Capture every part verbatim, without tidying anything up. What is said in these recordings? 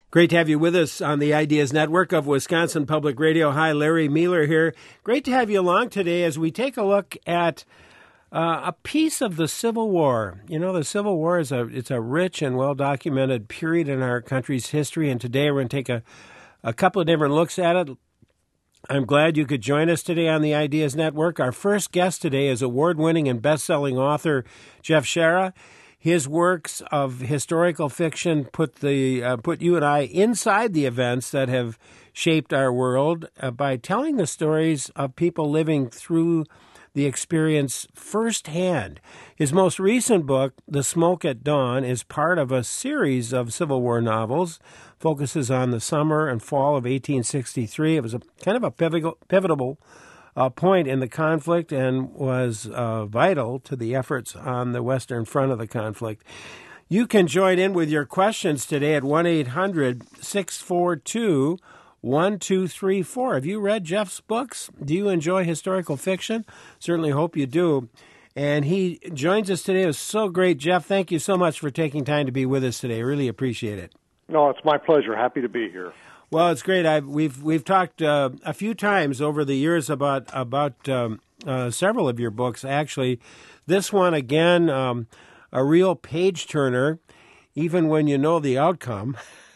Great to have you with us on the Ideas Network of Wisconsin Public Radio. Hi, Larry Mueller here. Great to have you along today as we take a look at uh, a piece of the Civil War. You know, the Civil War is a it's a rich and well-documented period in our country's history, and today we're going to take a, a couple of different looks at it. I'm glad you could join us today on the Ideas Network. Our first guest today is award-winning and best-selling author Jeff Shaara. His works of historical fiction put the uh, put you and I inside the events that have shaped our world uh, by telling the stories of people living through the experience firsthand. His most recent book, The Smoke at Dawn, is part of a series of Civil War novels, focuses on the summer and fall of eighteen sixty-three. It was a kind of a pivotal, pivotal Uh, point in the conflict and was uh, vital to the efforts on the Western Front of the conflict. You can join in with your questions today at one eight hundred six four two one two three four. Have you read Jeff's books? Do you enjoy historical fiction? Certainly hope you do. And he joins us today. It was so great. Jeff, thank you so much for taking time to be with us today. I really appreciate it. No, it's my pleasure. Happy to be here. Well, it's great. I've, we've we've talked uh, a few times over the years about about um, uh, several of your books. Actually, this one again, um, a real page turner, even when you know the outcome.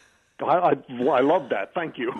I I, I love that. Thank you.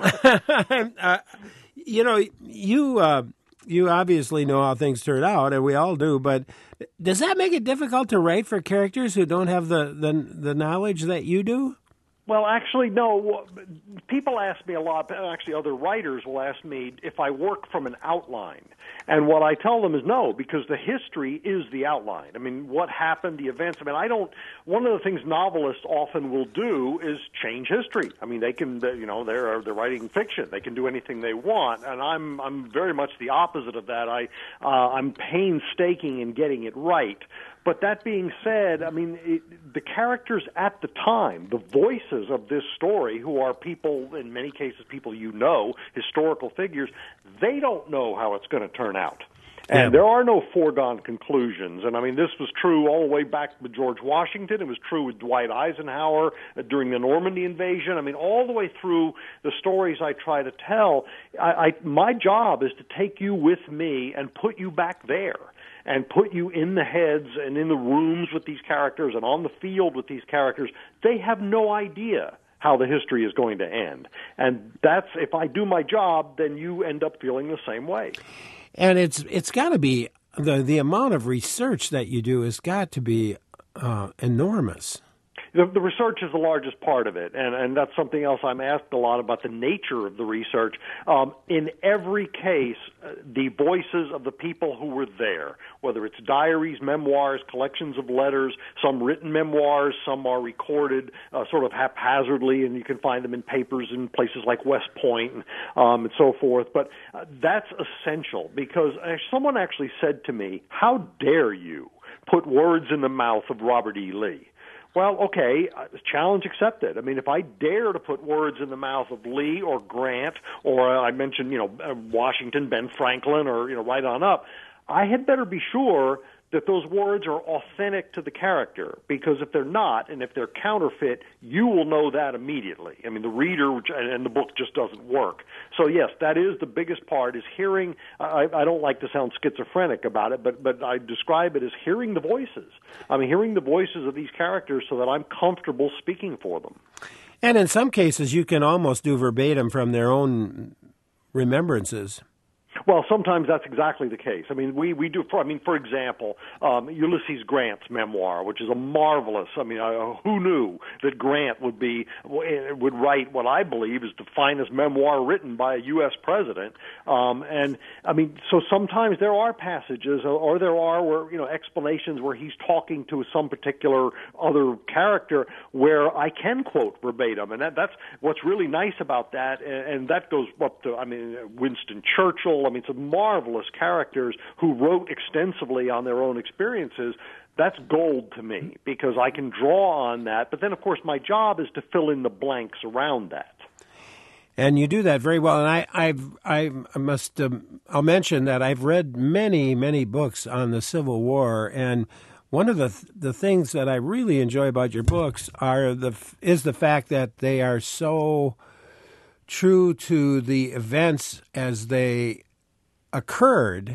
uh, you know, you uh, you obviously know how things turn out, and we all do. But does that make it difficult to write for characters who don't have the the, the knowledge that you do? Well, actually, no. People ask me a lot, actually other writers will ask me if I work from an outline. And what I tell them is no, because the history is the outline. I mean, what happened, the events. I mean, I don't, one of the things novelists often will do is change history. I mean, they can, you know, they're, they're writing fiction. They can do anything they want. And I'm, I'm very much the opposite of that. I, uh, I'm painstaking in getting it right. But that being said, I mean, it, the characters at the time, the voices of this story, who are people, in many cases, people you know, historical figures, they don't know how it's going to turn out. And yeah. There are no foregone conclusions. And, I mean, this was true all the way back with George Washington. It was true with Dwight Eisenhower uh, during the Normandy invasion. I mean, all the way through the stories I try to tell, I, I, my job is to take you with me and put you back there, and put you in the heads and in the rooms with these characters and on the field with these characters. They have no idea how the history is going to end. And that's, if I do my job, then you end up feeling the same way. And it's it's got to be, the, the amount of research that you do has got to be uh, enormous. The, the research is the largest part of it, and, and that's something else I'm asked a lot about, the nature of the research. Um, in every case, uh, the voices of the people who were there, whether it's diaries, memoirs, collections of letters, some written memoirs, some are recorded uh, sort of haphazardly, and you can find them in papers in places like West Point and, um, and so forth. But uh, that's essential, because uh, someone actually said to me, "How dare you put words in the mouth of Robert E. Lee?" Well, okay, challenge accepted. I mean, if I dare to put words in the mouth of Lee or Grant, or uh, I mentioned, you know, Washington, Ben Franklin, or, you know, right on up, I had better be sure that those words are authentic to the character, because if they're not, and if they're counterfeit, you will know that immediately. I mean, the reader and the book just doesn't work. So, yes, that is the biggest part, is hearing. I, I don't like to sound schizophrenic about it, but, but I describe it as hearing the voices. I mean, hearing the voices of these characters so that I'm comfortable speaking for them. And in some cases, you can almost do verbatim from their own remembrances. Well, sometimes that's exactly the case. I mean, we, we do, for, I mean, for example, um, Ulysses Grant's memoir, which is a marvelous, I mean, uh, who knew that Grant would be, would write what I believe is the finest memoir written by a U S president. Um, and, I mean, so sometimes there are passages, or, or there are, where, you know, explanations where he's talking to some particular other character where I can quote verbatim. And that, that's what's really nice about that, and, and that goes up to, I mean, Winston Churchill. I mean, some marvelous characters who wrote extensively on their own experiences. That's gold to me, because I can draw on that. But then, of course, my job is to fill in the blanks around that. And you do that very well. And I, I've, I must, um, I'll mention that I've read many, many books on the Civil War, and one of the th- the things that I really enjoy about your books are the is the fact that they are so true to the events as they occurred.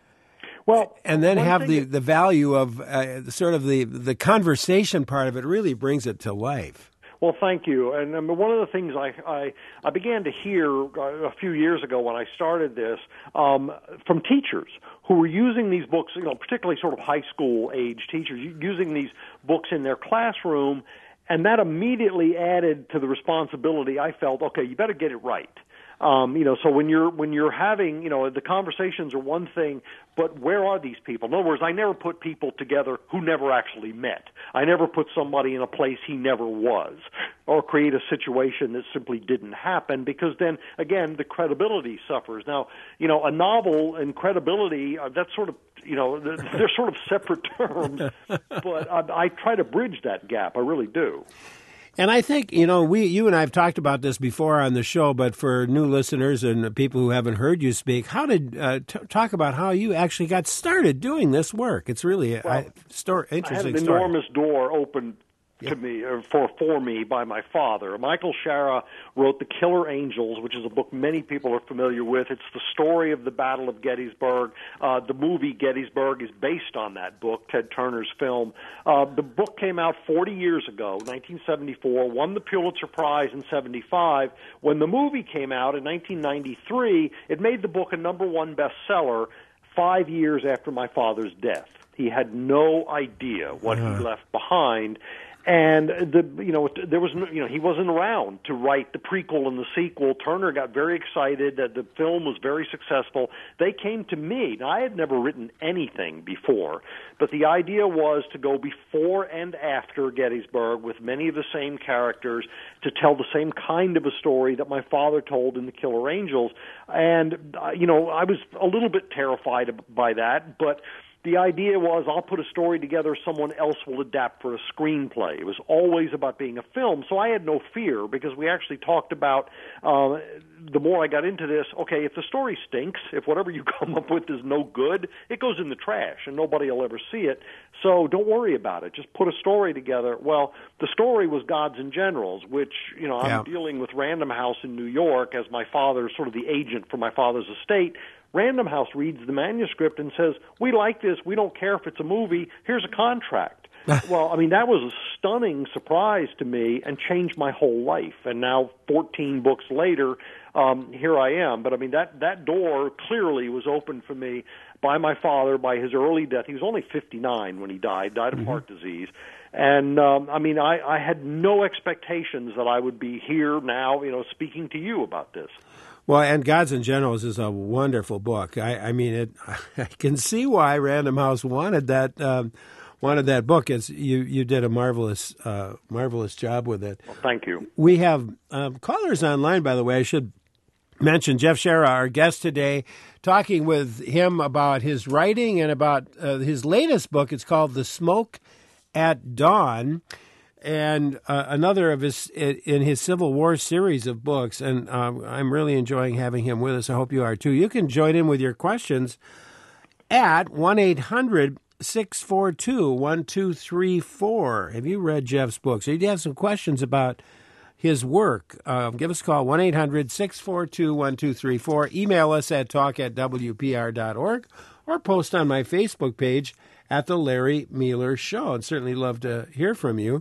Well, and then have the, that, the value of uh, sort of the the conversation part of it really brings it to life. Well, thank you. And um, one of the things I, I, I began to hear a few years ago when I started this um, from teachers who were using these books, you know, particularly sort of high school age teachers, using these books in their classroom, and that immediately added to the responsibility. I felt, okay, you better get it right. Um, you know, so when you're when you're having, you know, the conversations are one thing, but where are these people? In other words, I never put people together who never actually met. I never put somebody in a place he never was, or create a situation that simply didn't happen, because then, again, the credibility suffers. Now, you know, a novel and credibility, uh, that's sort of, you know, they're, they're sort of separate terms, but I, I try to bridge that gap. I really do. And I think, you know, we, you and I have talked about this before on the show, but for new listeners and people who haven't heard you speak, how did, uh, t- talk about how you actually got started doing this work. It's really a, well, a story, interesting I had an story. enormous door opened to me, or for for me, by my father. Michael Shara wrote The Killer Angels, which is a book many people are familiar with. It's the story of the Battle of Gettysburg. Uh, the movie Gettysburg is based on that book, Ted Turner's film. Uh, the book came out forty years ago, nineteen seventy-four, won the Pulitzer Prize in seventy-five. When the movie came out in nineteen ninety-three, it made the book a number one bestseller five years after my father's death. He had no idea what uh-huh. he left behind. And the you know there was you know he wasn't around to write the prequel and the sequel. Turner got very excited that the film was very successful. They came to me. Now, I had never written anything before, but the idea was to go before and after Gettysburg with many of the same characters to tell the same kind of a story that my father told in The Killer Angels. And uh, you know I was a little bit terrified by that, but the idea was I'll put a story together, someone else will adapt for a screenplay. It was always about being a film, so I had no fear, because we actually talked about, uh, the more I got into this, okay, if the story stinks, if whatever you come up with is no good, it goes in the trash and nobody will ever see it, so don't worry about it. Just put a story together. Well, the story was Gods and Generals, which, you know, I'm yeah. dealing with Random House in New York as my father, sort of the agent for my father's estate. Random House reads the manuscript and says, we like this, we don't care if it's a movie, here's a contract. Well, I mean, that was a stunning surprise to me and changed my whole life. And now, fourteen books later, um, here I am. But, I mean, that, that door clearly was opened for me by my father, by his early death. He was only fifty-nine when he died, died of mm-hmm. heart disease. And, um, I mean, I, I had no expectations that I would be here now, you know, speaking to you about this. Well, and Gods and Generals is a wonderful book. I, I mean, it. I can see why Random House wanted that um, wanted that book. It's you. You did a marvelous uh, marvelous job with it. Well, thank you. We have um, callers online, by the way. I should mention Jeff Shara, our guest today, talking with him about his writing and about uh, his latest book. It's called The Smoke at Dawn. And uh, another of his in his Civil War series of books, and um, I'm really enjoying having him with us. I hope you are too. You can join in with your questions at one eight hundred six four two one two three four. Have you read Jeff's books? Or do you have some questions about his work? Uh, give us a call, one eight hundred six four two one two three four. Email us at talk at w p r dot org, or post on my Facebook page at The Larry Mealer Show. I'd certainly love to hear from you.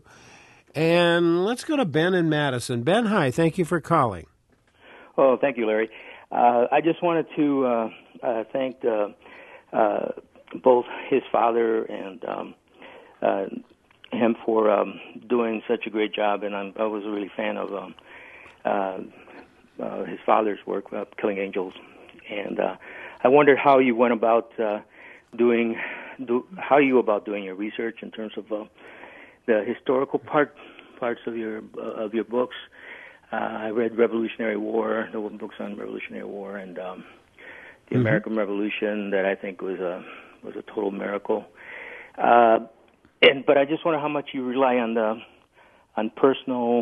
And let's go to Ben in Madison. Ben, hi. Thank you for calling. Oh, thank you, Larry. Uh, I just wanted to uh, uh, thank uh, uh, both his father and um, uh, him for um, doing such a great job. And I'm, I was a really fan of um, uh, uh, his father's work, uh, Killing Angels. And uh, I wondered how you went about uh, doing, do, how you about doing your research in terms of uh, the historical part parts of your uh, of your books. Uh, I read Revolutionary War, the books on Revolutionary War, and um, the mm-hmm. American Revolution, that I think was a was a total miracle. Uh, and but I just wonder how much you rely on the on personal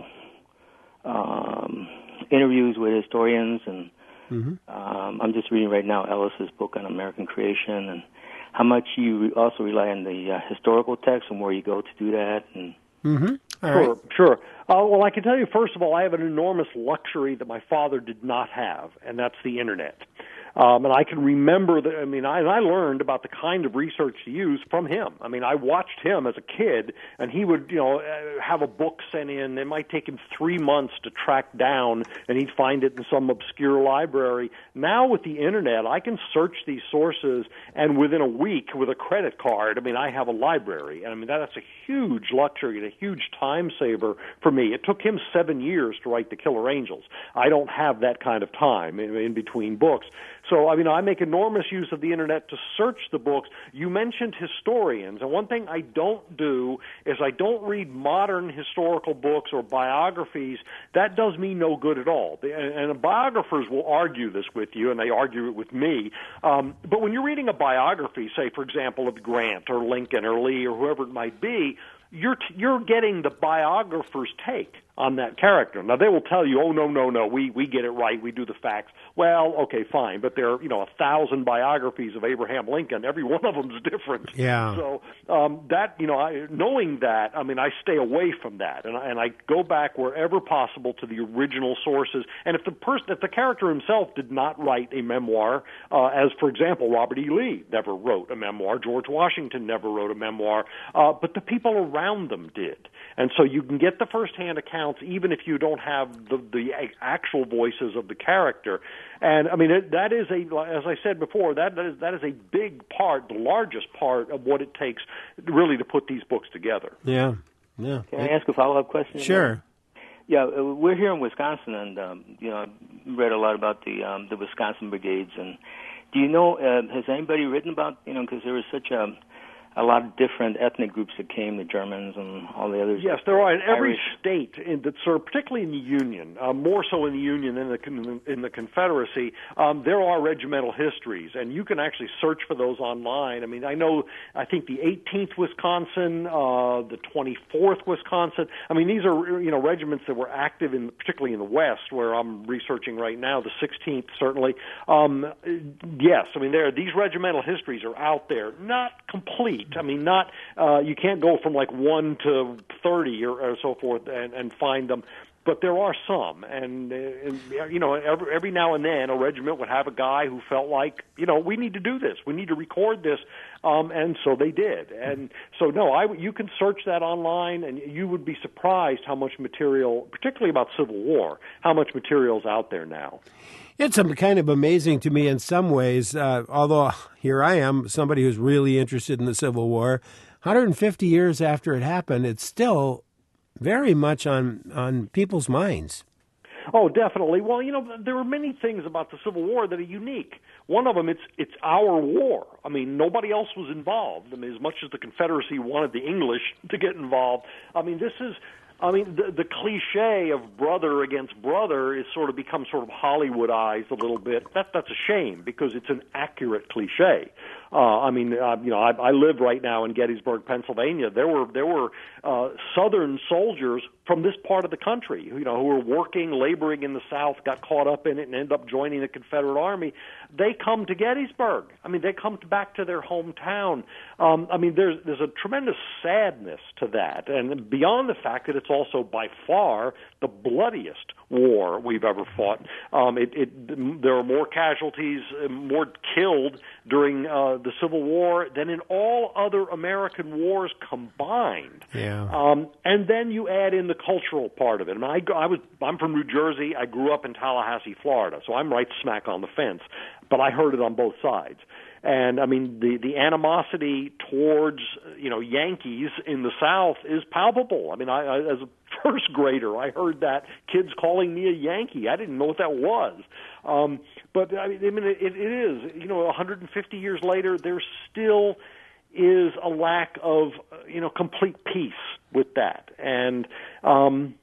um, interviews with historians, and mm-hmm. um, I'm just reading right now Ellis's book on American creation, and how much you also rely on the uh, historical text and where you go to do that. And Mm-hmm. All Sure, right. sure. Uh, well, I can tell you, first of all, I have an enormous luxury that my father did not have, and that's the Internet. Um, and I can remember that, I mean, I, I learned about the kind of research to use from him. I mean, I watched him as a kid, and he would, you know, have a book sent in. It might take him three months to track down, and he'd find it in some obscure library. Now with the Internet, I can search these sources, and within a week, with a credit card, I mean, I have a library. And I mean, that's a huge luxury and a huge time saver for me. It took him seven years to write The Killer Angels. I don't have that kind of time in, in between books. So, I mean, I make enormous use of the Internet to search the books. You mentioned historians, and one thing I don't do is I don't read modern historical books or biographies. That does me no good at all. And, and biographers will argue this with you, and they argue it with me. Um, but when you're reading a biography, say, for example, of Grant or Lincoln or Lee or whoever it might be, you're t- you're getting the biographer's take on that character. Now, they will tell you, oh, no, no, no, we, we get it right, we do the facts. Well, okay, fine, but there are, you know, a thousand biographies of Abraham Lincoln. Every one of them is different. Yeah. So um, that, you know, I, knowing that, I mean, I stay away from that, and I, and I go back wherever possible to the original sources. And if the person, if the character himself did not write a memoir, uh, as, for example, Robert E. Lee never wrote a memoir, George Washington never wrote a memoir, uh, but the people around them did. And so you can get the first-hand accounts even if you don't have the, the actual voices of the character. And, I mean, it, that is a, as I said before, that, that, is, that is a big part, the largest part of what it takes really to put these books together. Yeah, yeah. Can I ask a follow-up question? Sure. Yeah, we're here in Wisconsin, and, um, you know, I've read a lot about the um, the Wisconsin brigades. And do you know, uh, has anybody written about, you know, because there was such a... a lot of different ethnic groups that came, the Germans and all the others. Yes, there are in every Irish. state in that serve, particularly in the Union, uh, more so in the Union than in the, in the Confederacy. Um, there are regimental histories, and you can actually search for those online. I mean, I know, I think the eighteenth Wisconsin, uh, the twenty-fourth Wisconsin. I mean, these are, you know, regiments that were active in, particularly in the West, where I'm researching right now. The sixteenth, certainly. Um, yes, I mean, there these regimental histories are out there, not complete. I mean, not uh, you can't go from like one to thirty or, or so forth and, and find them, but there are some. And, uh, and you know, every, every now and then a regiment would have a guy who felt like, you know, we need to do this, we need to record this, um, and so they did. And so, no, I you can search that online, and you would be surprised how much material, particularly about Civil War, how much material is out there now. It's um, kind of amazing to me in some ways, uh, although here I am, somebody who's really interested in the Civil War. one hundred fifty years after it happened, it's still very much on, on people's minds. Oh, definitely. Well, you know, there are many things about the Civil War that are unique. One of them, it's it's our war. I mean, nobody else was involved. I mean, as much as the Confederacy wanted the English to get involved, I mean, this is... I mean, the, the cliche of brother against brother is sort of become sort of Hollywoodized a little bit. That, that's a shame because it's an accurate cliche. Uh, I mean, uh, you know, I, I live right now in Gettysburg, Pennsylvania. There were there were uh, Southern soldiers from this part of the country, you know, who were working, laboring in the South, got caught up in it, and ended up joining the Confederate Army. They come to Gettysburg. I mean, they come back to their hometown. Um, I mean, there's there's a tremendous sadness to that, and beyond the fact that it's also by far the bloodiest war we've ever fought. Um, it, it, there are more casualties, more killed during uh, the Civil War than in all other American wars combined. Yeah. Um, and then you add in the cultural part of it. I mean, I, I was, I'm from New Jersey. I grew up in Tallahassee, Florida, so I'm right smack on the fence. But I heard it on both sides. And, I mean, the, the animosity towards, you know, Yankees in the South is palpable. I mean, I, I, as a first grader, I heard that, kids calling me a Yankee. I didn't know what that was. Um, but, I mean, I mean it, it is, you know, one hundred fifty years later, there still is a lack of, you know, complete peace with that. And, um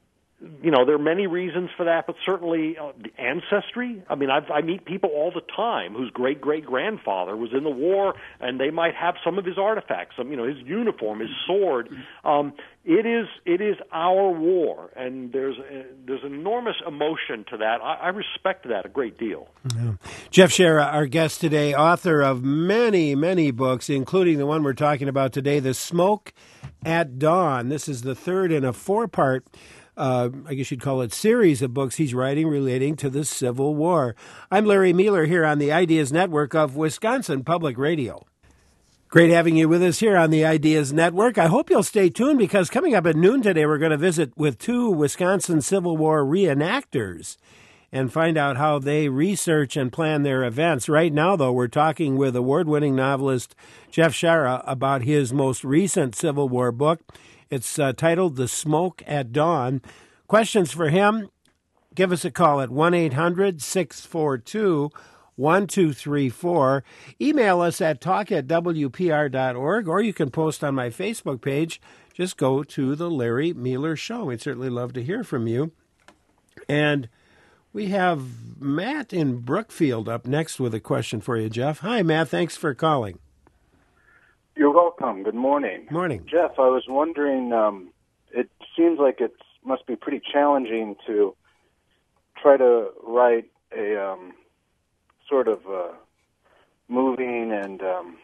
you know, there are many reasons for that, but certainly uh, the ancestry. I mean, I've, I meet people all the time whose great-great-grandfather was in the war, and they might have some of his artifacts, some, you know, his uniform, his sword. Um, it is it is our war, and there's a, there's enormous emotion to that. I, I respect that a great deal. Yeah. Jeff Shaara, our guest today, author of many, many books, including the one we're talking about today, The Smoke at Dawn. This is the third in a four-part Uh, I guess you'd call it series of books he's writing relating to the Civil War. I'm Larry Mealer here on the Ideas Network of Wisconsin Public Radio. Great having you with us here on the Ideas Network. I hope you'll stay tuned because coming up at noon today, we're going to visit with two Wisconsin Civil War reenactors and find out how they research and plan their events. Right now, though, we're talking with award-winning novelist Jeff Shaara about his most recent Civil War book. It's uh, titled The Smoke at Dawn. Questions for him? Give us a call at one eight hundred six four two one two three four. Email us at talk at w p r dot org, or you can post on my Facebook page. Just go to The Larry Mealer Show. We'd certainly love to hear from you. And we have Matt in Brookfield up next with a question for you, Jeff. Hi, Matt. Thanks for calling. You're welcome. Good morning. Morning. Jeff, I was wondering, um, it seems like it must be pretty challenging to try to write a um, sort of uh, moving and um,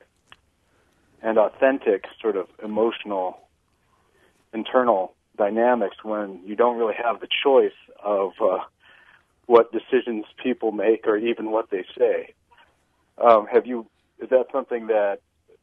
and authentic sort of emotional internal dynamics when you don't really have the choice of uh, what decisions people make or even what they say. Um, have you? Is that something that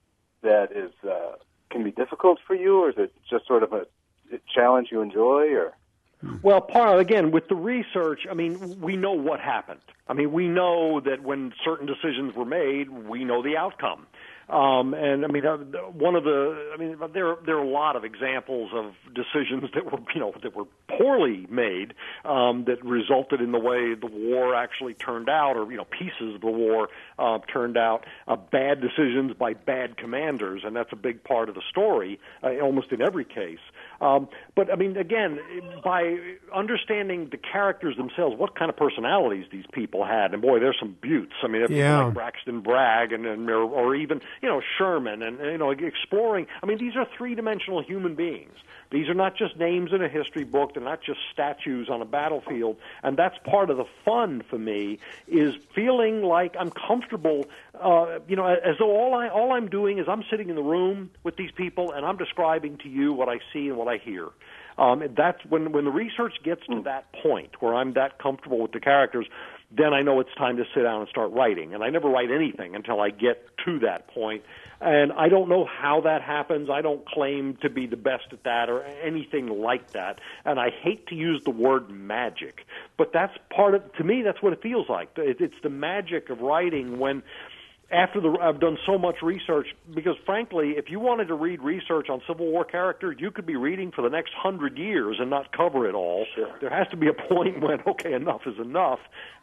that is uh, can be difficult for you, or is it just sort of a challenge you enjoy? Or well, part again with the research. I mean, we know what happened. I mean, we know that when certain decisions were made, we know the outcome. Um, and I mean, uh, one of the, I mean, there there are a lot of examples of decisions that were, you know, that were poorly made, um, that resulted in the way the war actually turned out, or you know, pieces of the war uh, turned out. Uh, bad decisions by bad commanders, and that's a big part of the story, uh, almost in every case. Um, but I mean, again, by understanding the characters themselves, what kind of personalities these people had, and boy, there's some beauts. I mean, yeah. like Braxton Bragg, and, and or, or even you know Sherman, and you know exploring. I mean, these are three-dimensional human beings. These are not just names in a history book. They're not just statues on a battlefield. And that's part of the fun for me, is feeling like I'm comfortable, uh, you know, as though all, I, all I'm doing is I'm sitting in the room with these people and I'm describing to you what I see and what I hear. Um, that's when, when the research gets to that point where I'm that comfortable with the characters, then I know it's time to sit down and start writing. And I never write anything until I get to that point. And I don't know how that happens. I don't claim to be the best at that or anything like that. And I hate to use the word magic, but that's part of, to me, that's what it feels like. It's the magic of writing when, after the, I've done so much research, because frankly, if you wanted to read research on Civil War characters, you could be reading for the next hundred years and not cover it all. Sure. There has to be a point when, okay, enough is enough.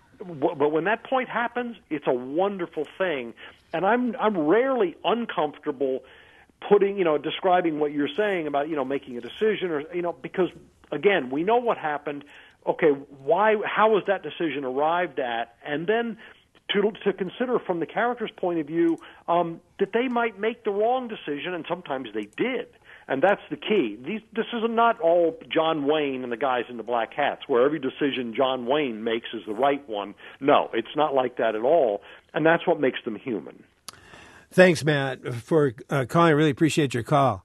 But when that point happens, it's a wonderful thing. And I'm I'm rarely uncomfortable putting, you know, describing what you're saying about, you know, making a decision or, you know, because, again, we know what happened. Okay, why, how was that decision arrived at? And then to to consider from the character's point of view um, that they might make the wrong decision, and sometimes they did. And that's the key. These, this is not all John Wayne and the guys in the black hats, where every decision John Wayne makes is the right one. No, it's not like that at all, and that's what makes them human. Thanks, Matt, for uh, calling. I really appreciate your call.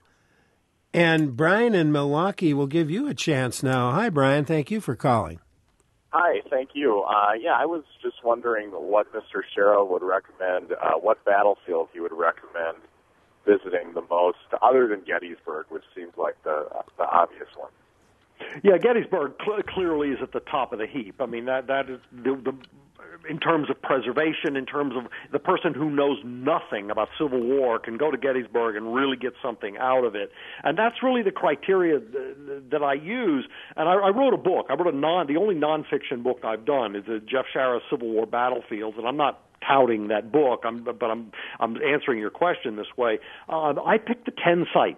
And Brian in Milwaukee will give you a chance now. Hi, Brian. Thank you for calling. Hi, thank you. Uh, yeah, I was just wondering what Mister Shaara would recommend, uh, what battlefield he would recommend visiting the most, other than Gettysburg, which seems like the the obvious one. Yeah, Gettysburg cl- clearly is at the top of the heap. I mean, that that is the, the in terms of preservation, in terms of the person who knows nothing about Civil War can go to Gettysburg and really get something out of it. And that's really the criteria th- that I use. And I, I wrote a book. I wrote a non, the only nonfiction book I've done is a Jeff Shaara Civil War Battlefields, and I'm not touting that book, I'm, but I'm I'm answering your question this way. Uh, I picked the ten sites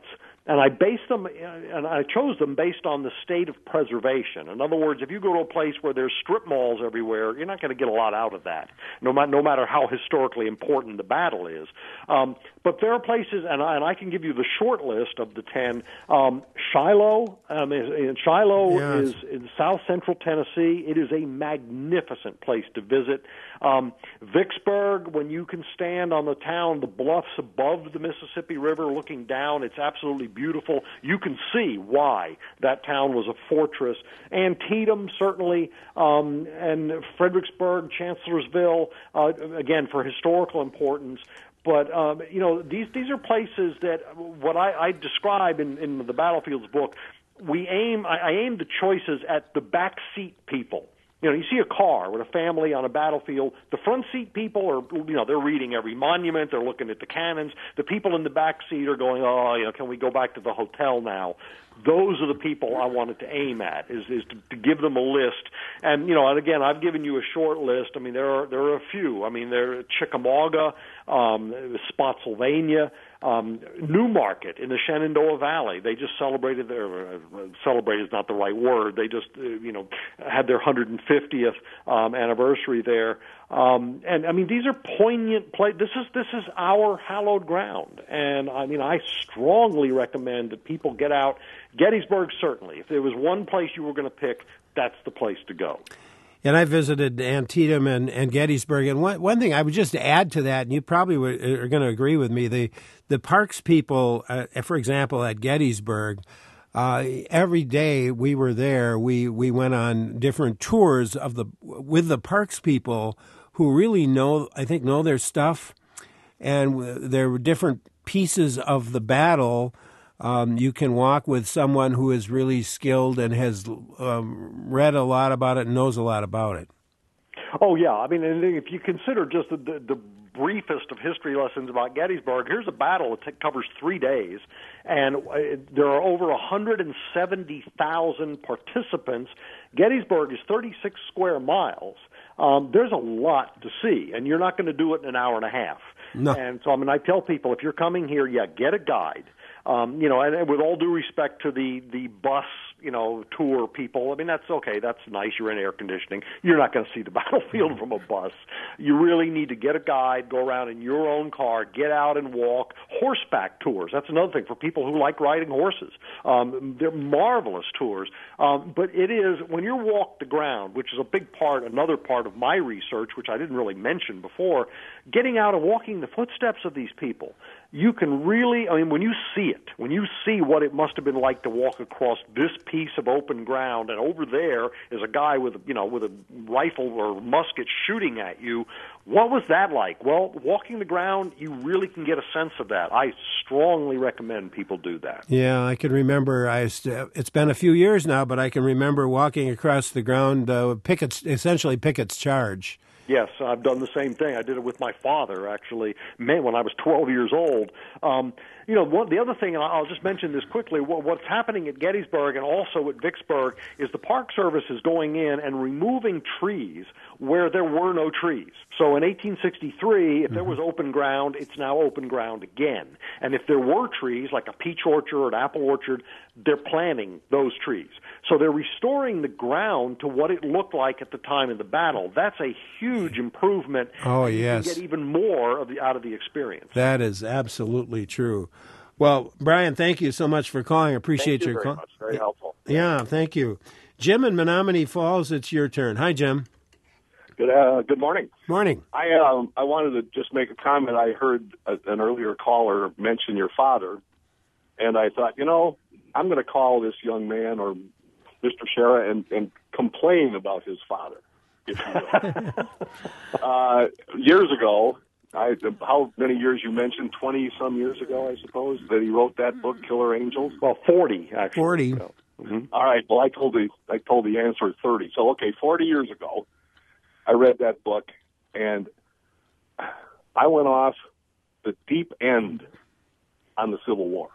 and I based them, and I chose them based on the state of preservation. In other words, if you go to a place where there's strip malls everywhere, you're not going to get a lot out of that, no, no matter how historically important the battle is. Um, but there are places, and I, and I can give you the short list of the ten. Um, Shiloh, um, in Shiloh yeah, is in south central Tennessee. It is a magnificent place to visit. Um, Vicksburg, when you can stand on the town, the bluffs above the Mississippi River looking down, it's absolutely beautiful. You can see why that town was a fortress. Antietam, certainly, um, and Fredericksburg, Chancellorsville, uh, again, for historical importance. But, um, you know, these these are places that what I, I describe in, in the Battlefields book, we aim, I, I aim the choices at the backseat people. You know, you see a car with a family on a battlefield. The front seat people are, you know, they're reading every monument. They're looking at the cannons. The people in the back seat are going, oh, you know, can we go back to the hotel now? Those are the people I wanted to aim at, is is to, to give them a list. And, you know, and again, I've given you a short list. I mean, there are there are a few. I mean, there are Chickamauga, um, Spotsylvania, um, Newmarket in the Shenandoah Valley. They just celebrated their, uh, celebrate is not the right word. They just, uh, you know, had their one hundred fiftieth um, anniversary there. Um, and I mean, these are poignant play. This is this is our hallowed ground, and I mean, I strongly recommend that people get out. Gettysburg, certainly. If there was one place you were going to pick, that's the place to go. And I visited Antietam and, and Gettysburg, and one one thing I would just add to that, and you probably would, are going to agree with me, the the parks people, uh, for example, at Gettysburg. Uh, every day we were there, we, we went on different tours of the with the parks people who really know, I think, know their stuff, and there were different pieces of the battle. Um, you can walk with someone who is really skilled and has um, read a lot about it and knows a lot about it. Oh, yeah. I mean, and if you consider just the, the, the briefest of history lessons about Gettysburg, here's a battle that t- covers three days, and uh, there are over one hundred seventy thousand participants. Gettysburg is thirty-six square miles. Um, there's a lot to see, and you're not going to do it in an hour and a half. No. And so, I mean, I tell people, if you're coming here, yeah, get a guide. Um, you know, and, and with all due respect to the, the bus, you know, tour people, I mean, that's okay. That's nice. You're in air conditioning. You're not going to see the battlefield from a bus. You really need to get a guide, go around in your own car, get out and walk. Horseback tours. That's another thing for people who like riding horses. Um, they're marvelous tours. Um, but it is, when you walk the ground, which is a big part, another part of my research, which I didn't really mention before, getting out and walking the footsteps of these people, you can really, I mean, when you see it, when you see what it must have been like to walk across this piece of open ground, and over there is a guy with, you know, with a rifle or musket shooting at you, what was that like? Well, walking the ground, you really can get a sense of that. I strongly recommend people do that. Yeah, I can remember, I, it's been a few years now, but I can remember walking across the ground, uh, Pickett's, essentially Pickett's Charge. Yes, I've done the same thing. I did it with my father, actually, man, when I was twelve years old. Um, you know, one, the other thing, and I'll just mention this quickly, what, what's happening at Gettysburg and also at Vicksburg is the Park Service is going in and removing trees where there were no trees. So in eighteen sixty-three, if mm-hmm. there was open ground, it's now open ground again. And if there were trees, like a peach orchard or an apple orchard, they're planting those trees. So they're restoring the ground to what it looked like at the time of the battle. That's a huge improvement. Oh, yes. You get even more of the, out of the experience. That is absolutely true. Well, Brian, thank you so much for calling. I appreciate thank you your very call. much. Very helpful. Yeah, thank you. Jim in Menominee Falls, it's your turn. Hi, Jim. Good uh, good morning. Morning. I um I wanted to just make a comment. I heard a, an earlier caller mention your father, and I thought, you know, I'm going to call this young man or Mister Shera and, and complain about his father, if you will. uh, years ago, I, how many years you mentioned? twenty some years ago, I suppose, that he wrote that book, Killer Angels. Well, forty actually. Forty. So, mm-hmm. All right. Well, I told the I told the answer thirty. So okay, forty years ago, I read that book, and I went off the deep end on the Civil War.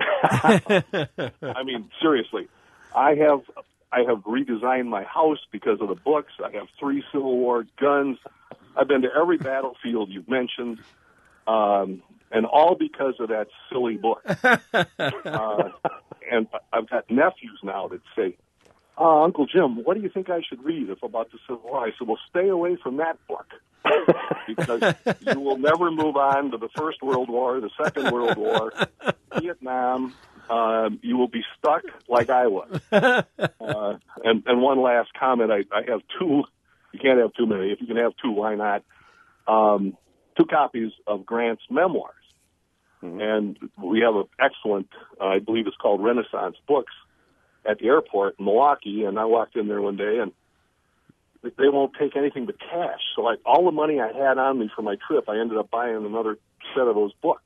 I mean, seriously, I have I have redesigned my house because of the books. I have three Civil War guns. I've been to every battlefield you've mentioned. Um, and all because of that silly book. uh, and I've got nephews now that say, uh, Uncle Jim, what do you think I should read if about the Civil War? I said, well, stay away from that book because you will never move on to the First World War, the Second World War, Vietnam. Uh, you will be stuck like I was. Uh, and, and one last comment, I, I have two. You can't have too many. If you can have two, why not? Um, two copies of Grant's memoirs. Mm-hmm. And we have an excellent, uh, I believe it's called Renaissance Books, at the airport in Milwaukee. And I walked in there one day, and they won't take anything but cash. So like all the money I had on me for my trip, I ended up buying another set of those books.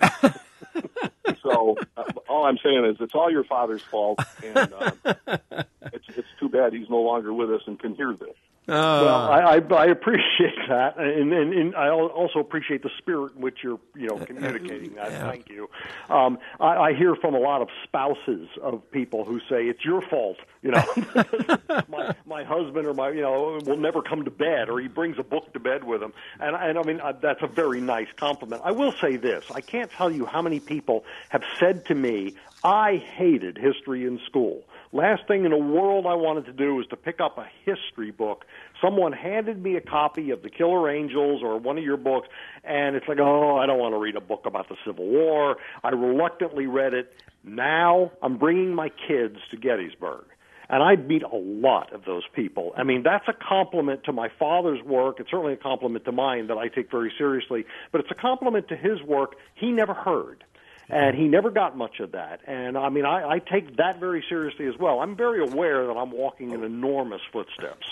So uh, all I'm saying is it's all your father's fault, and um, it's it's too bad he's no longer with us and can hear this. Uh, well, I, I, I appreciate that, and, and, and I also appreciate the spirit in which you're, you know, communicating that. Yeah. Thank you. Um, I, I hear from a lot of spouses of people who say it's your fault. You know, my my husband or my you know will never come to bed, or he brings a book to bed with him, and and I mean uh, that's a very nice compliment. I will say this: I can't tell you how many people have said to me, "I hated history in school. Last thing in the world I wanted to do was to pick up a history book. Someone handed me a copy of The Killer Angels or one of your books, and it's like, oh, I don't want to read a book about the Civil War. I reluctantly read it. Now I'm bringing my kids to Gettysburg. And I meet a lot of those people. I mean, that's a compliment to my father's work. It's certainly a compliment to mine that I take very seriously. But it's a compliment to his work he never heard. And he never got much of that. And, I mean, I, I take that very seriously as well. I'm very aware that I'm walking in enormous footsteps.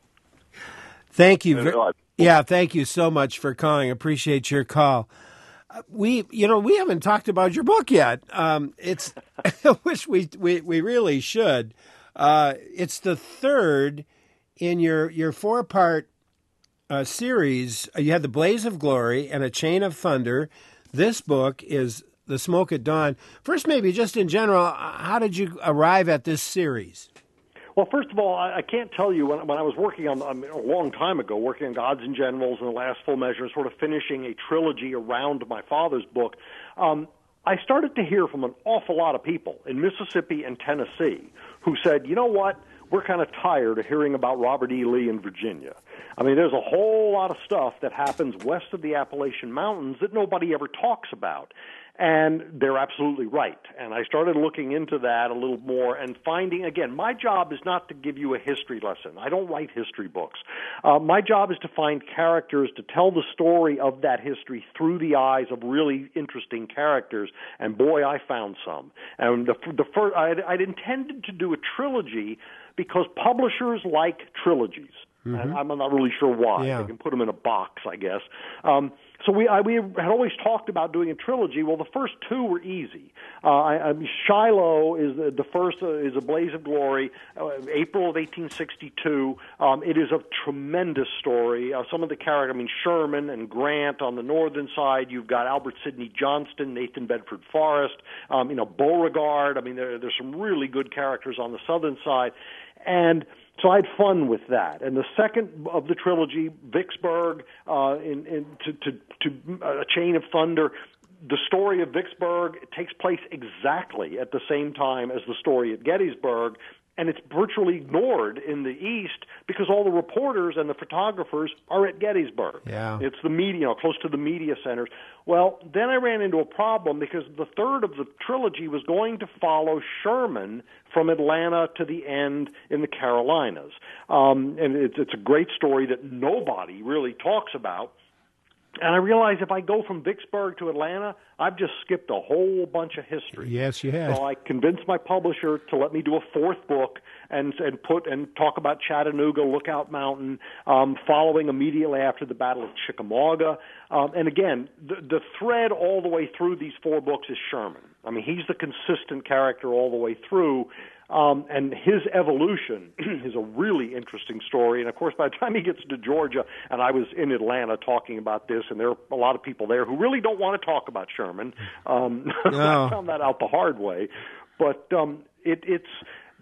Thank you. Ver- yeah, thank you so much for calling. Appreciate your call. Uh, we, you know, we haven't talked about your book yet. Um, it's, I wish we, we, we really should. Uh, it's the third in your, your four-part uh, series. You had The Blaze of Glory and A Chain of Thunder. This book is The Smoke at Dawn. First, maybe just in general, how did you arrive at this series? Well, first of all, I, I can't tell you, when, when I was working on, I mean, a long time ago, working on Gods and Generals and The Last Full Measure, sort of finishing a trilogy around my father's book, um, I started to hear from an awful lot of people in Mississippi and Tennessee who said, you know what, we're kind of tired of hearing about Robert E. Lee in Virginia. I mean, there's a whole lot of stuff that happens west of the Appalachian Mountains that nobody ever talks about. And they're absolutely right. And I started looking into that a little more and finding, again, my job is not to give you a history lesson. I don't write history books. Uh, my job is to find characters, to tell the story of that history through the eyes of really interesting characters. And boy, I found some. And the, the first, I'd, I'd intended to do a trilogy because publishers like trilogies. Mm-hmm. And I'm not really sure why. Yeah. They can put them in a box, I guess. Um, so we I, we had always talked about doing a trilogy. Well, the first two were easy. Uh, I, I mean, Shiloh is the, the first uh, is A Blaze of Glory, uh, April of eighteen sixty-two. Um, it is a tremendous story. Uh, some of the characters, I mean, Sherman and Grant on the northern side. You've got Albert Sidney Johnston, Nathan Bedford Forrest, um, you know, Beauregard. I mean, there, there's some really good characters on the southern side, and so I had fun with that. And the second of the trilogy, Vicksburg, uh, in, in, to, to, to uh, A Chain of Thunder, the story of Vicksburg takes place exactly at the same time as the story at Gettysburg, and it's virtually ignored in the East because all the reporters and the photographers are at Gettysburg. Yeah. It's the media, you know, close to the media centers. Well, then I ran into a problem because the third of the trilogy was going to follow Sherman from Atlanta to the end in the Carolinas. Um, and it's, it's a great story that nobody really talks about. And I realized if I go from Vicksburg to Atlanta, I've just skipped a whole bunch of history. Yes, you have. So I convinced my publisher to let me do a fourth book and and put and talk about Chattanooga, Lookout Mountain, um, following immediately after the Battle of Chickamauga. Um, and again, the, the thread all the way through these four books is Sherman. I mean, he's the consistent character all the way through. Um, and his evolution is a really interesting story. And, of course, by the time he gets to Georgia, and I was in Atlanta talking about this, and there are a lot of people there who really don't want to talk about Sherman. Um, no. I found that out the hard way. But um, it, it's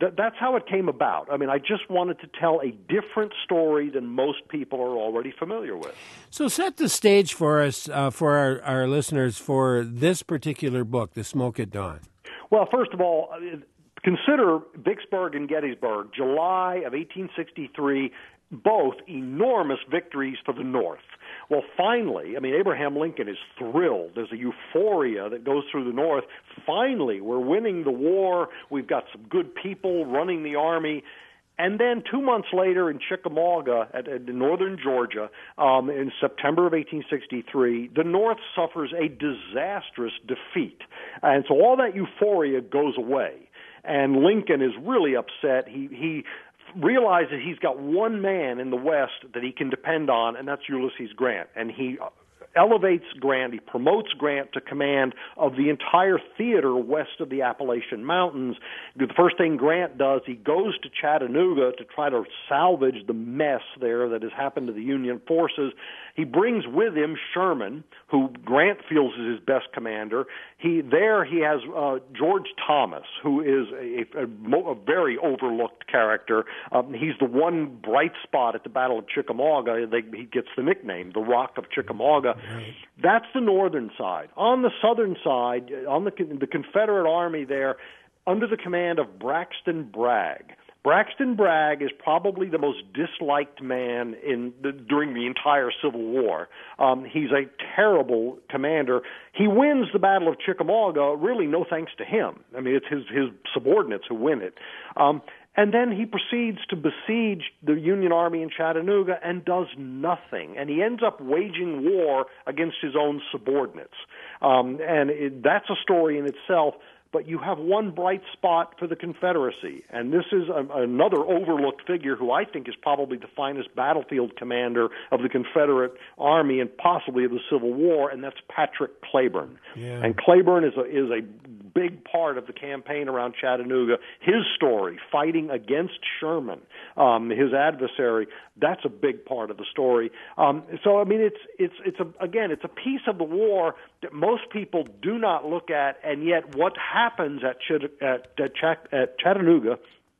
th- that's how it came about. I mean, I just wanted to tell a different story than most people are already familiar with. So set the stage for us, uh, for our, our listeners, for this particular book, The Smoke at Dawn. Well, first of all, consider Vicksburg and Gettysburg, July of eighteen sixty-three, both enormous victories for the North. Well, finally, I mean, Abraham Lincoln is thrilled. There's a euphoria that goes through the North. Finally, we're winning the war. We've got some good people running the Army. And then two months later in Chickamauga, at, at northern Georgia, um, in September of eighteen sixty-three, the North suffers a disastrous defeat. And so all that euphoria goes away. And Lincoln is really upset. He he realizes he's got one man in the West that he can depend on, and that's Ulysses Grant. And he elevates Grant, he promotes Grant to command of the entire theater west of the Appalachian Mountains. The first thing Grant does, he goes to Chattanooga to try to salvage the mess there that has happened to the Union forces. He brings with him Sherman, who Grant feels is his best commander. He there he has uh, George Thomas, who is a, a, a very overlooked character. Um, he's the one bright spot at the Battle of Chickamauga. They, he gets the nickname, the Rock of Chickamauga. Right. That's the northern side. On the southern side, on the the Confederate Army there, under the command of Braxton Bragg. Braxton Bragg is probably the most disliked man in the, during the entire Civil War. Um, he's a terrible commander. He wins the Battle of Chickamauga, really no thanks to him. I mean, it's his, his subordinates who win it. Um, and then he proceeds to besiege the Union Army in Chattanooga and does nothing. And he ends up waging war against his own subordinates. Um, and it, that's a story in itself. But you have one bright spot for the Confederacy, and this is a, another overlooked figure who I think is probably the finest battlefield commander of the Confederate Army and possibly of the Civil War, and that's Patrick Cleburne. Yeah. And Cleburne is a, is a big part of the campaign around Chattanooga. His story, fighting against Sherman, um, his adversary, that's a big part of the story. Um, so, I mean, it's it's it's a, again, it's a piece of the war that most people do not look at, and yet what happens at Ch- at, at, Ch- at Chattanooga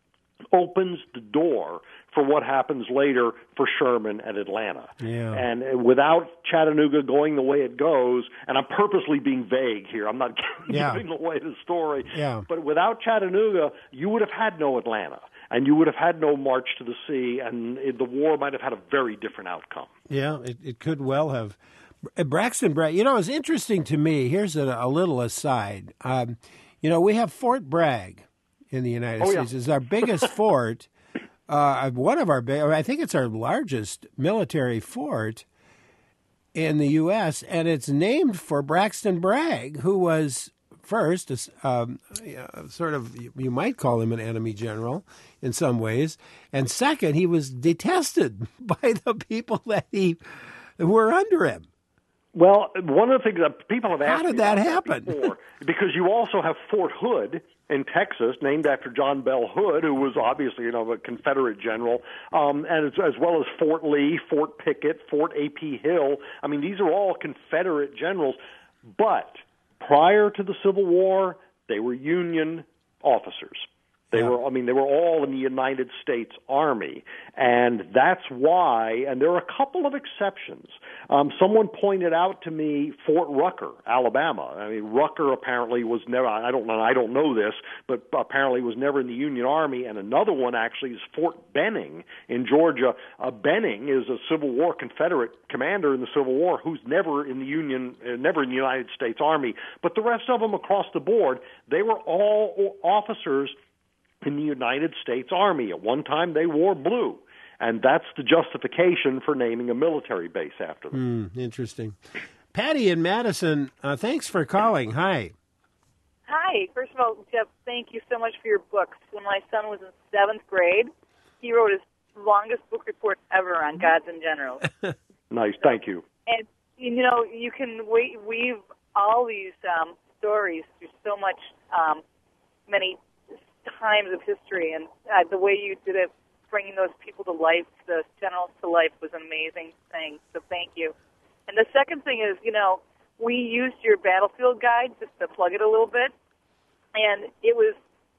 opens the door for what happens later for Sherman at Atlanta. Yeah. And without Chattanooga going the way it goes, and I'm purposely being vague here, I'm not yeah. giving away the story, yeah. but without Chattanooga, you would have had no Atlanta, and you would have had no March to the Sea, and it, the war might have had a very different outcome. Yeah, it, it could well have. Braxton Bragg, you know, it's interesting to me. Here's a, a little aside. Um, you know, we have Fort Bragg in the United oh, States. Yeah. It's our biggest fort. Uh, one of our big, I think it's our largest military fort in the U S, and it's named for Braxton Bragg, who was first um, sort of, you might call him an enemy general in some ways, and second, he was detested by the people that he were under him. Well, one of the things that people have asked How did me that about happen? That before, because you also have Fort Hood in Texas, named after John Bell Hood, who was obviously, you know, a Confederate general, um, and as, as well as Fort Lee, Fort Pickett, Fort A P Hill. I mean, these are all Confederate generals. But prior to the Civil War, they were Union officers. They yeah. were, I mean, they were all in the United States Army, and that's why, and there are a couple of exceptions. Um, someone pointed out to me Fort Rucker, Alabama. I mean, Rucker apparently was never, I don't know, I don't know this, but apparently was never in the Union Army, and another one actually is Fort Benning in Georgia. Uh, Benning is a Civil War Confederate commander in the Civil War who's never in the Union, uh, never in the United States Army, but the rest of them across the board, they were all officers in the United States Army. At one time, they wore blue, and that's the justification for naming a military base after them. Mm, interesting. Patty in Madison, uh, thanks for calling. Hi. Hi. First of all, Jeff, thank you so much for your books. When my son was in seventh grade, he wrote his longest book report ever on gods and generals. Nice. Thank you. And, you know, you can weave all these um, stories through so much, um, many times of history, and uh, the way you did it, bringing those people to life, the generals to life, was an amazing thing. So thank you. And the second thing is, you know, we used your battlefield guide just to plug it a little bit, and it was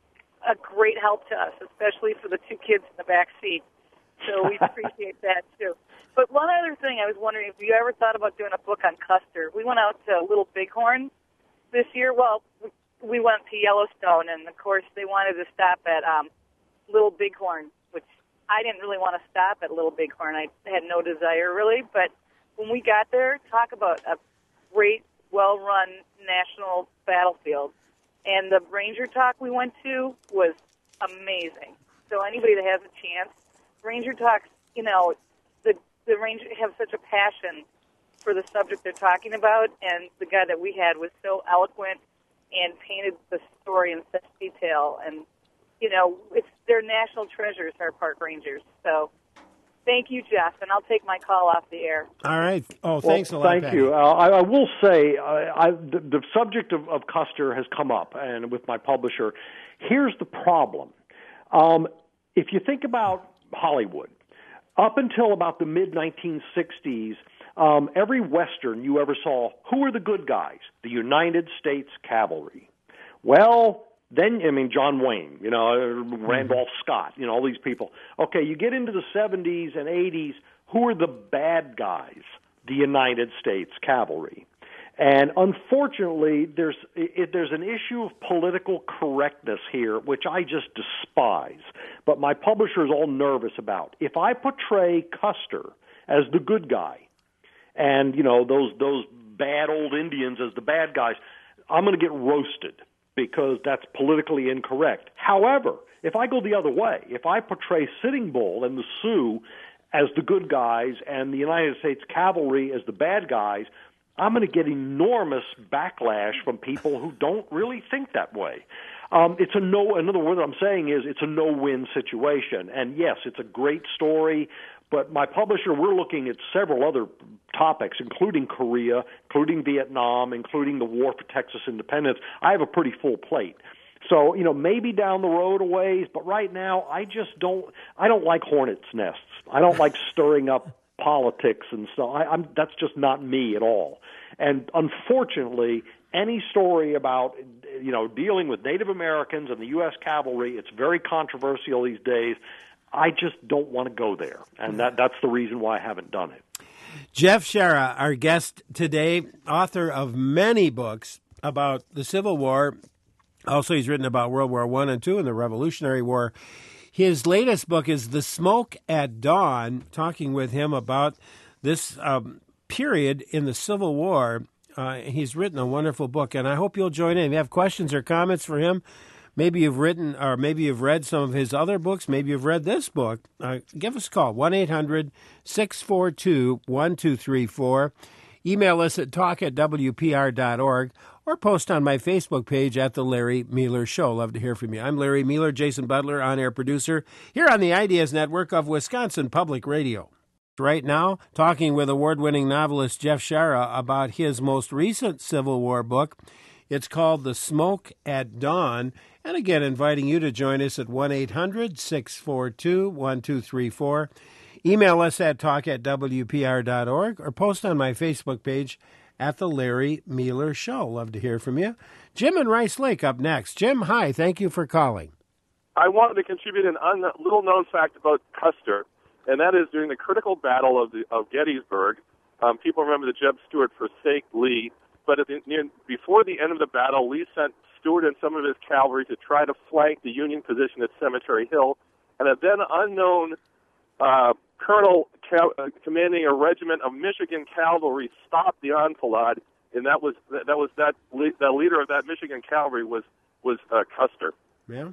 a great help to us, especially for the two kids in the back seat. So we appreciate that, too. But one other thing, I was wondering if you ever thought about doing a book on Custer. We went out to Little Bighorn this year. Well, we went to Yellowstone, and, of course, they wanted to stop at um, Little Bighorn, which I didn't really want to stop at Little Bighorn. I had no desire, really. But when we got there, talk about a great, well-run national battlefield. And the Ranger Talk we went to was amazing. So anybody that has a chance, Ranger Talks, you know, the the Rangers have such a passion for the subject they're talking about, and the guy that we had was so eloquent and painted the story in such detail. And, you know, it's they're national treasures, our park rangers. So thank you, Jeff, and I'll take my call off the air. All right. Oh, thanks well, a lot, Thank Patty. you. Uh, I, I will say, uh, I, the, the subject of, of Custer has come up, and with my publisher. Here's the problem. Um, if you think about Hollywood, up until about the mid nineteen sixties, um, every Western you ever saw, who were the good guys? The United States Cavalry. Well, then, I mean, John Wayne, you know, Randolph Scott, you know, all these people. Okay, you get into the seventies and eighties, who are the bad guys? The United States Cavalry. And unfortunately, there's it, there's an issue of political correctness here, which I just despise. But my publisher is all nervous about. If I portray Custer as the good guy, and you know those those bad old Indians as the bad guys, I'm going to get roasted because that's politically incorrect. However, if I go the other way, if I portray Sitting Bull and the Sioux as the good guys and the United States Cavalry as the bad guys, I'm going to get enormous backlash from people who don't really think that way. Um, it's a no. Another word I'm saying is it's a no-win situation. And yes, it's a great story. But my publisher, we're looking at several other topics, including Korea, including Vietnam, including the war for Texas independence. I have a pretty full plate. So, you know, maybe down the road a ways, but right now I just don't. I don't like hornets' nests. I don't like stirring up politics and so I, I'm that's just not me at all. And unfortunately, any story about you know dealing with Native Americans and the U S Cavalry, it's very controversial these days. I just don't want to go there, and that that's the reason why I haven't done it. Jeff Shara, our guest today, author of many books about the Civil War. Also, he's written about World War One and Two and the Revolutionary War. His latest book is The Smoke at Dawn, talking with him about this um, period in the Civil War. Uh, he's written a wonderful book, and I hope you'll join in. If you have questions or comments for him, maybe you've written or maybe you've read some of his other books, maybe you've read this book, uh, give us a call, one eight hundred six four two one two three four. Email us at talk at w p r dot org or post on my Facebook page at The Larry Meeler Show. Love to hear from you. I'm Larry Meeler, Jason Butler, on-air producer, here on the Ideas Network of Wisconsin Public Radio. Right now, talking with award-winning novelist Jeff Shara about his most recent Civil War book. It's called The Smoke at Dawn. And again, inviting you to join us at one eight hundred six four two one two three four. Email us at talk at w p r dot org or post on my Facebook page at The Larry Meeler Show. Love to hear from you. Jim in Rice Lake up next. Jim, hi. Thank you for calling. I wanted to contribute an un- little-known fact about Custer, and that is during the critical battle of, the, of Gettysburg, um, people remember that Jeb Stuart forsake Lee, but at the, near, before the end of the battle, Lee sent Stuart and some of his cavalry to try to flank the Union position at Cemetery Hill, and a then unknown uh, colonel ca- uh, commanding a regiment of Michigan cavalry stopped the enfilade, and that was that, that was that le- the leader of that Michigan cavalry was was uh, Custer. Yeah.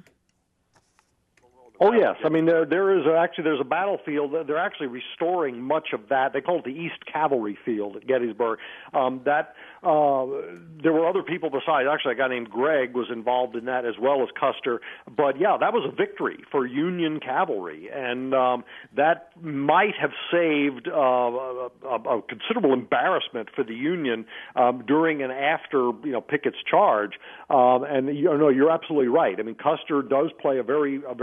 Oh yes, I mean there there is a, actually there's a battlefield. They're actually restoring much of that. They call it the East Cavalry Field at Gettysburg. Um, that uh, there were other people besides. Actually, a guy named Greg was involved in that as well as Custer. But yeah, that was a victory for Union cavalry, and um, that might have saved uh, a, a considerable embarrassment for the Union um, during and after you know Pickett's charge. Um, and you know you're absolutely right. I mean Custer does play a very a very valuable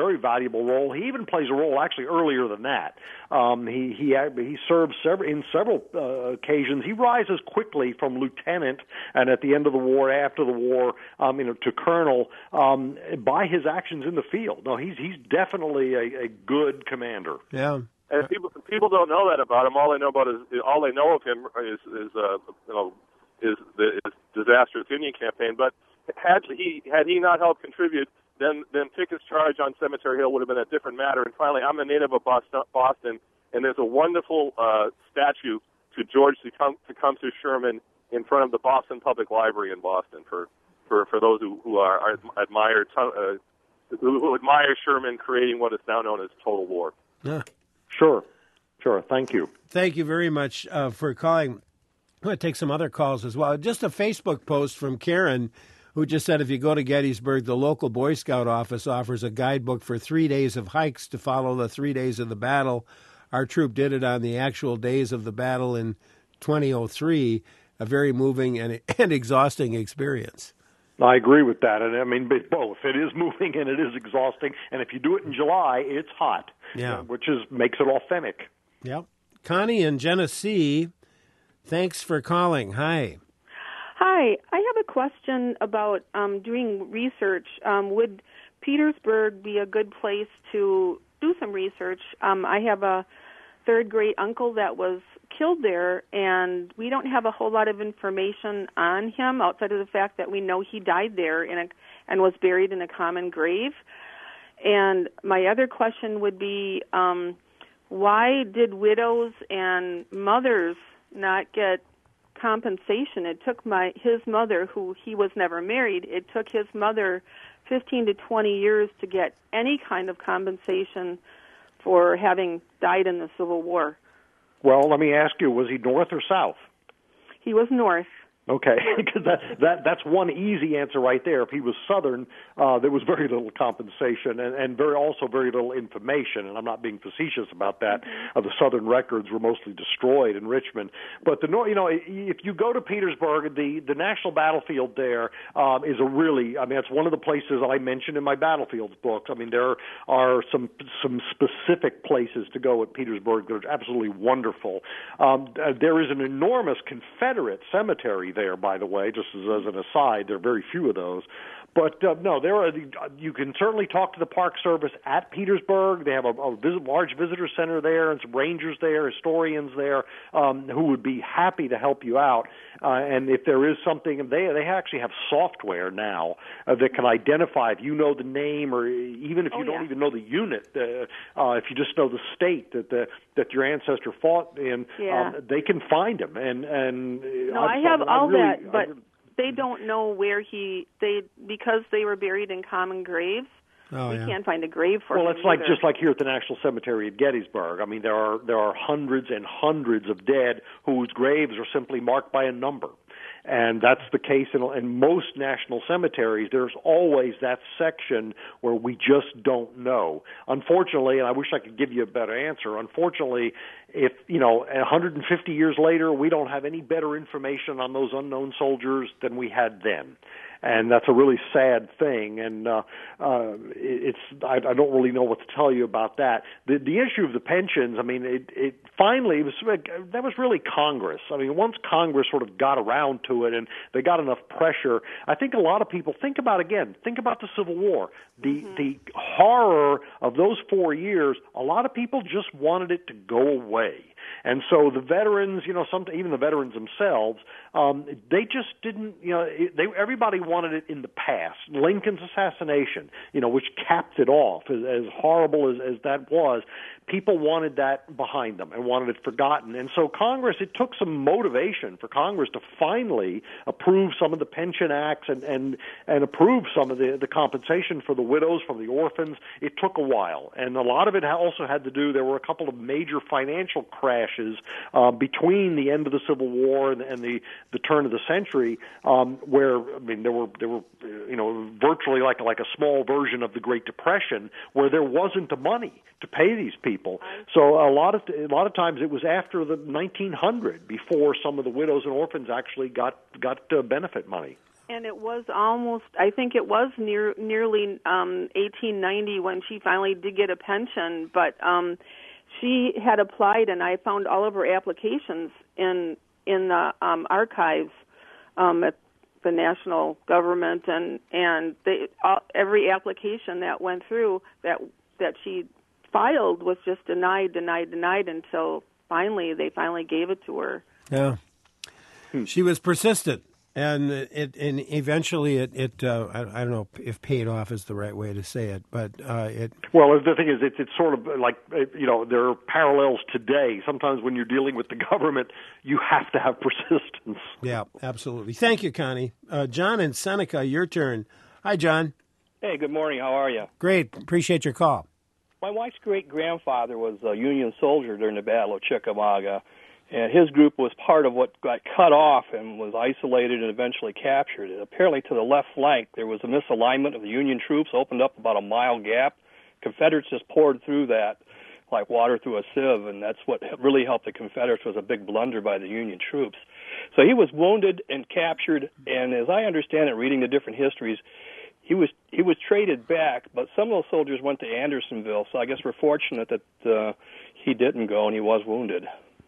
valuable role. He even plays a role actually earlier than that. Um, he he he serves several, in several uh, occasions. He rises quickly from lieutenant, and at the end of the war, after the war, um, you know, to colonel um, by his actions in the field. No, he's he's definitely a, a good commander. Yeah. And people people don't know that about him. All they know about is all they know of him is is uh, you know is the is disastrous Indian campaign. But had he had he not helped contribute, then then Pickett's charge on Cemetery Hill would have been a different matter. And finally, I'm a native of Boston, Boston and there's a wonderful uh, statue to George Tecumseh Sherman in front of the Boston Public Library in Boston for for, for those who, who are, are admire uh, who, who admire Sherman creating what is now known as total war. Yeah. Sure, sure. Thank you. Thank you very much uh, for calling. I'm going to take some other calls as well. Just a Facebook post from Karen, who just said if you go to Gettysburg, the local Boy Scout office offers a guidebook for three days of hikes to follow the three days of the battle. Our troop did it on the actual days of the battle in twenty oh three, a very moving and, and exhausting experience. I agree with that. And I mean, both. It is moving and it is exhausting. And if you do it in July, it's hot. Yeah. Which is makes it authentic. Yep. Connie in Genesee, thanks for calling. Hi. Hi. I have a question about um, doing research. Um, would Petersburg be a good place to do some research? Um, I have a third-grade uncle that was killed there, and we don't have a whole lot of information on him outside of the fact that we know he died there in a, and was buried in a common grave. And my other question would be, um, why did widows and mothers not get compensation? It took my his mother, who he was never married, it took his mother fifteen to twenty years to get any kind of compensation for having died in the Civil War. Well, let me ask you, was he north or south? He was north. Okay, because that, that that's one easy answer right there. If he was Southern, uh, there was very little compensation and, and very also very little information. And I'm not being facetious about that. Mm-hmm. Uh, the Southern records were mostly destroyed in Richmond. But the you know, if you go to Petersburg, the the national battlefield there um, is a really, I mean, it's one of the places I mentioned in my battlefields books. I mean, there are some some specific places to go at Petersburg that are absolutely wonderful. Um, there is an enormous Confederate cemetery there, by the way, just as, as an aside. There are very few of those. But, uh, no, there are. You can certainly talk to the Park Service at Petersburg. They have a, a visit, large visitor center there and some rangers there, historians there, um, who would be happy to help you out. Uh, and if there is something, they they actually have software now uh, that can identify if you know the name, or even if you oh, don't yeah. even know the unit, uh, uh, if you just know the state that the that your ancestor fought in, yeah. um, they can find him. And and no, I, I have I, all I really, that, but. I, They don't know where he they because they were buried in common graves. Oh, we yeah. can't find a grave for well, him. Well, it's like either. just like here at the National Cemetery at Gettysburg. I mean, there are there are hundreds and hundreds of dead whose graves are simply marked by a number. And that's the case in, in most national cemeteries. There's always that section where we just don't know. Unfortunately, and I wish I could give you a better answer, unfortunately, if, you know, one hundred fifty years later, we don't have any better information on those unknown soldiers than we had then. And that's a really sad thing, and uh, uh, it's I, I don't really know what to tell you about that. The the issue of the pensions, I mean, it, it finally it was that was really Congress. I mean, once Congress sort of got around to it and they got enough pressure, I think a lot of people think about again, think about the Civil War, the mm-hmm. the horror of those four years. A lot of people just wanted it to go away. And so the veterans, you know, some even the veterans themselves, um, they just didn't, you know, they everybody wanted it in the past. Lincoln's assassination, you know, which capped it off, as, as horrible as, as that was. People wanted that behind them and wanted it forgotten. And so Congress, it took some motivation for Congress to finally approve some of the pension acts and, and, and approve some of the, the compensation for the widows, for the orphans. It took a while. And a lot of it also had to do, there were a couple of major financial crashes uh, between the end of the Civil War and, and the, the turn of the century, um, where, I mean, there were, there were, you know, virtually like, like a small version of the Great Depression where there wasn't the money to pay these people. So a lot of a lot of times it was after the nineteen hundred before some of the widows and orphans actually got got uh, benefit money. And it was almost, I think it was near nearly um, eighteen ninety when she finally did get a pension. But um, she had applied, and I found all of her applications in in the um, archives um, at the national government, and and they, all, every application that went through that that she filed was just denied, denied, denied until finally they finally gave it to her. Yeah, she was persistent. And it, and eventually, it, it uh, I, I don't know if paid off is the right way to say it, but uh, it. Well, the thing is, it's it's sort of like, you know, there are parallels today. Sometimes when you're dealing with the government, you have to have persistence. Yeah, absolutely. Thank you, Connie. Uh, John in Seneca, your turn. Hi, John. Hey, good morning. How are you? Great. Appreciate your call. My wife's great-grandfather was a Union soldier during the Battle of Chickamauga. And his group was part of what got cut off and was isolated and eventually captured. And apparently to the left flank, there was a misalignment of the Union troops, opened up about a mile gap. Confederates just poured through that like water through a sieve, and that's what really helped the Confederates, was a big blunder by the Union troops. So he was wounded and captured, and as I understand it, reading the different histories, he was he was traded back, but some of those soldiers went to Andersonville, so I guess we're fortunate that uh, he didn't go and he was wounded.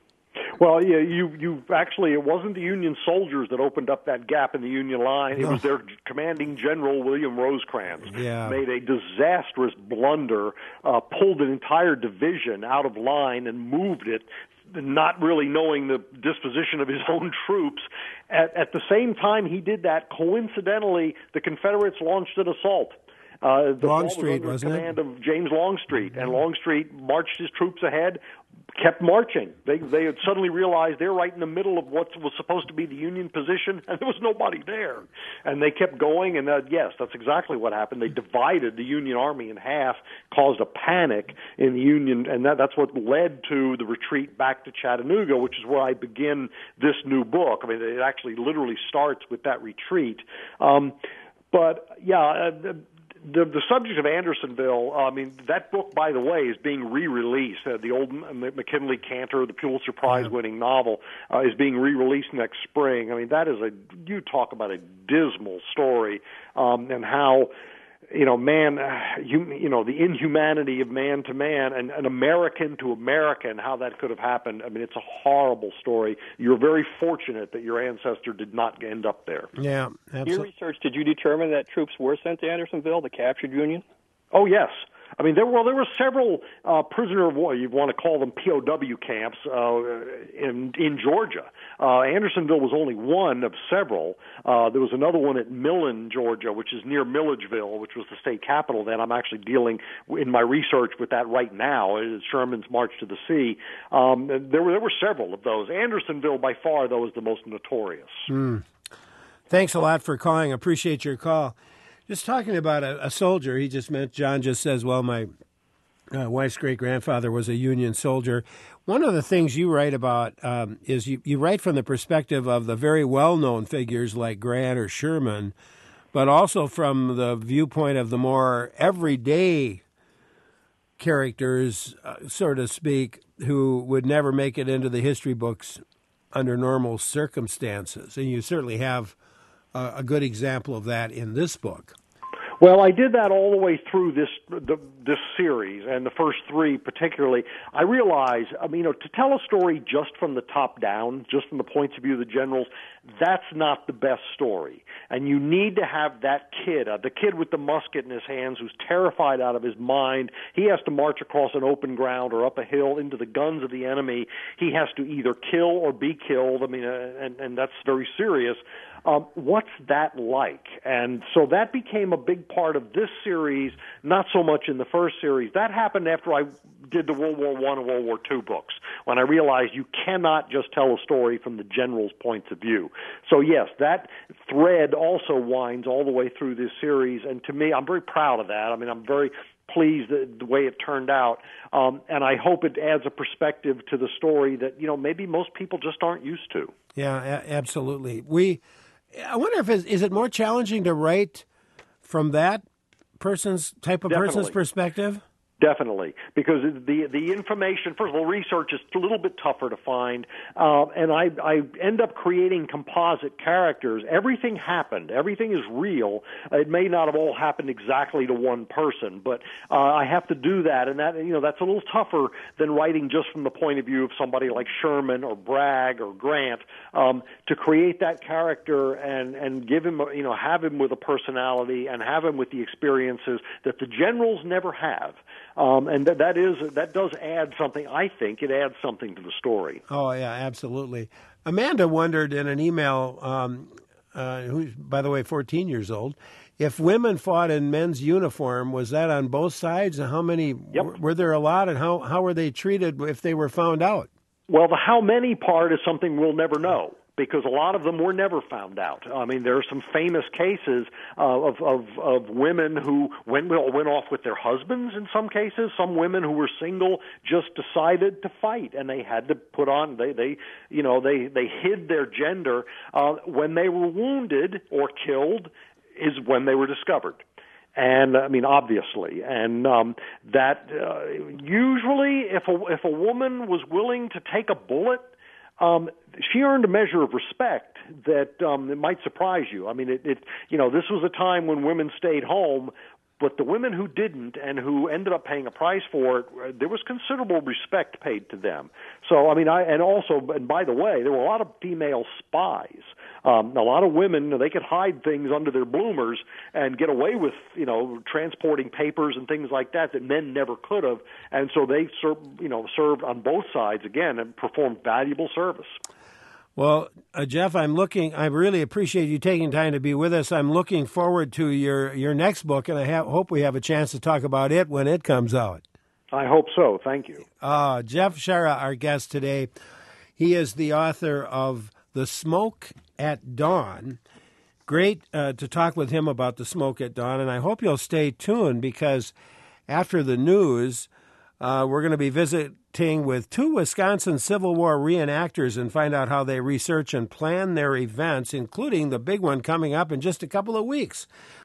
Well, yeah, you you actually, it wasn't the Union soldiers that opened up that gap in the Union line. It was their commanding general, William Rosecrans, yeah. made a disastrous blunder, uh, pulled an entire division out of line and moved it, not really knowing the disposition of his own troops. At, at the same time he did that, coincidentally, the Confederates launched an assault. Uh, the Longstreet, was wasn't command it? of James Longstreet, and Longstreet marched his troops ahead, kept marching. They they had suddenly realized they're right in the middle of what was supposed to be the Union position, and there was nobody there. And they kept going, and uh, yes, that's exactly what happened. They divided the Union army in half, caused a panic in the Union, and that, that's what led to the retreat back to Chattanooga, which is where I begin this new book. I mean, it actually literally starts with that retreat. Um, but, yeah, uh, The, the subject of Andersonville, uh, I mean, that book, by the way, is being re-released. Uh, the old McKinley Cantor, the Pulitzer Prize-winning novel, uh, is being re-released next spring. I mean, that is a, you talk about a dismal story, um, and how, you know, man, uh, you, you know, the inhumanity of man to man and, and American to American, how that could have happened. I mean, it's a horrible story. You're very fortunate that your ancestor did not end up there. Yeah, absolutely. Your research, did you determine that troops were sent to Andersonville, the captured Union? Oh, yes. I mean, there were there were several uh, prisoner of war, you want to call them P O W camps, uh, in in Georgia. Uh, Andersonville was only one of several. Uh, there was another one at Millen, Georgia, which is near Milledgeville, which was the state capital then. I'm actually dealing in my research with that right now. It's Sherman's March to the Sea. Um, there were there were several of those. Andersonville, by far, though, is the most notorious. Mm. Thanks a lot for calling. Appreciate your call. Just talking about a, a soldier, he just meant, John just says, well, my uh, wife's great-grandfather was a Union soldier. One of the things you write about um, is you, you write from the perspective of the very well-known figures like Grant or Sherman, but also from the viewpoint of the more everyday characters, uh, so to speak, who would never make it into the history books under normal circumstances. And you certainly have uh, a good example of that in this book. Well, I did that all the way through this the, this series, and the first three particularly. I realize, I mean, you know, to tell a story just from the top down, just from the points of view of the generals, that's not the best story. And you need to have that kid, uh, the kid with the musket in his hands who's terrified out of his mind. He has to march across an open ground or up a hill into the guns of the enemy. He has to either kill or be killed. I mean, uh, and, and that's very serious. Um, what's that like? And so that became a big part of this series, not so much in the first series. That happened after I did the World War One and World War Two books, when I realized you cannot just tell a story from the general's points of view. So, yes, that thread also winds all the way through this series, and to me, I'm very proud of that. I mean, I'm very pleased the, the way it turned out, um, and I hope it adds a perspective to the story that, you know, maybe most people just aren't used to. Yeah, a- absolutely. We... I wonder if it's, is it more challenging to write from that person's type of Definitely. person's perspective? Definitely, because the the information, first of all, research is a little bit tougher to find, uh, and I, I end up creating composite characters. Everything happened. Everything is real. It may not have all happened exactly to one person, but uh, I have to do that, and that you know that's a little tougher than writing just from the point of view of somebody like Sherman or Bragg or Grant. Um, to create that character and and give him, you know, have him with a personality and have him with the experiences that the generals never have. Um, and that, that is that does add something. I think it adds something to the story. Oh yeah, absolutely. Amanda wondered in an email, um, uh, who's by the way fourteen years old, if women fought in men's uniform, was that on both sides? And how many yep. were there? A lot, and how how were they treated if they were found out? Well, the how many part is something we'll never know, because a lot of them were never found out. I mean, there are some famous cases uh, of, of of women who went went off with their husbands in some cases. Some women who were single just decided to fight, and they had to put on they they you know they they hid their gender uh, when they were wounded or killed is when they were discovered. And I mean, obviously, and um, that uh, usually, if a if a woman was willing to take a bullet, um, she earned a measure of respect that um, it might surprise you. I mean, it, it you know, this was a time when women stayed home, but the women who didn't and who ended up paying a price for it, there was considerable respect paid to them. So, I mean, I and also, and by the way, there were a lot of female spies. Um, a lot of women, they could hide things under their bloomers and get away with, you know, transporting papers and things like that that men never could have. And so they, ser- you know, served on both sides again and performed valuable service. Well, uh, Jeff, I'm looking. I really appreciate you taking time to be with us. I'm looking forward to your, your next book, and I have, hope we have a chance to talk about it when it comes out. I hope so. Thank you. Uh, Jeff Shaara, our guest today, he is the author of The Smoke at Dawn. Great uh, to talk with him about The Smoke at Dawn, and I hope you'll stay tuned because after the news, uh, we're going to be visiting with two Wisconsin Civil War reenactors and find out how they research and plan their events, including the big one coming up in just a couple of weeks.